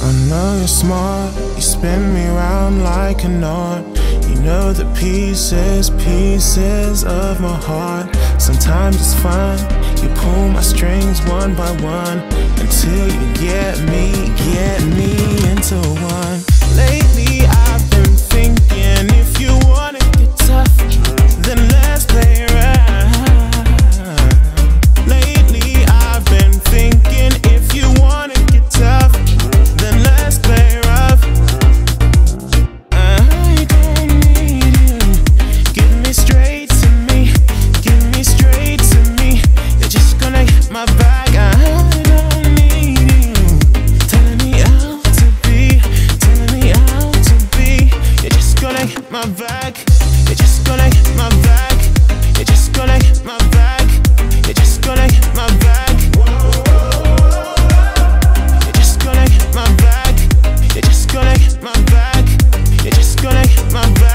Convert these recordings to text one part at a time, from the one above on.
I know you're smart, you spin me round like a knot. You know the pieces of my heart. Sometimes it's fun, you pull my strings one by one, until you get me into one. Lately I've been thinking, if you wanna get tough, then let's play around. Lately I've been thinking, if you wanna get tough, then let's play rough. I don't need you, give me straight to me, give me straight to me. You're just gonna hit my bag. I don't need you telling me how to be, telling me how to be. You're just gonna hit my bag, you're just gonna hit my bag, you're just gonna hit my bag, you're just gonna hit my bag. You're just gonna hit my bag, you're just gonna hit my bag, you're just gonna hit my bag.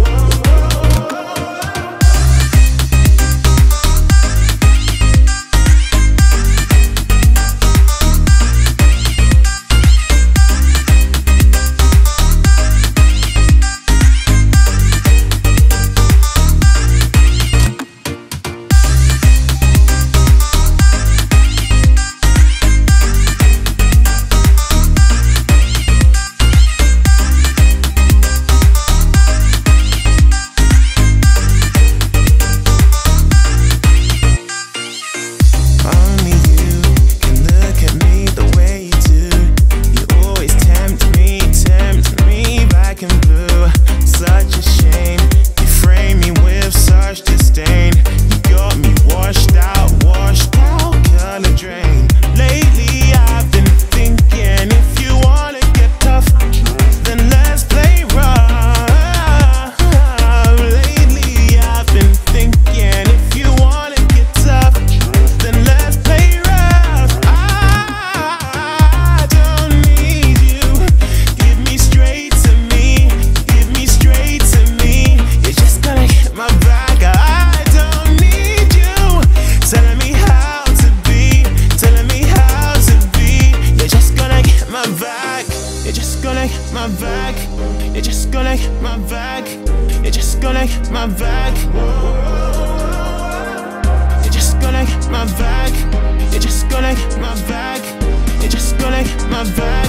My bag, you're just gonna hit my bag, you're just gonna hit my bag. You're just gonna hit my bag, you're just gonna hit my bag, you're just gonna hit my bag.